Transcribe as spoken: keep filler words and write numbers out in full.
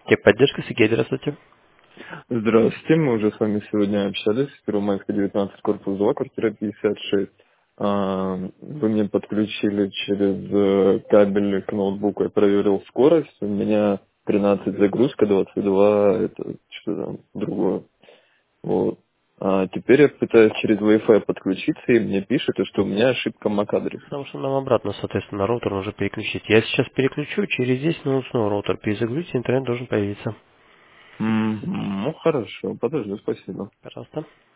Техподдержка, Сергей, здравствуйте. Здравствуйте, мы уже с вами сегодня общались. Первомайская, девятнадцать, корпус два, квартира пятьдесят шесть. А, Вы мне подключили через э, кабель к ноутбуку, я проверил скорость. У меня тринадцать загрузка, двадцать два, это что там, другое. Вот. А теперь я пытаюсь через Wi-Fi подключиться, и мне пишет, что у меня ошибка MAC-адрес. Потому что нам обратно, соответственно, роутер нужно переключить. Я сейчас переключу, через десять минут снова роутер перезагрузите, интернет должен появиться. М, Ну хорошо, подожду, спасибо. Пожалуйста.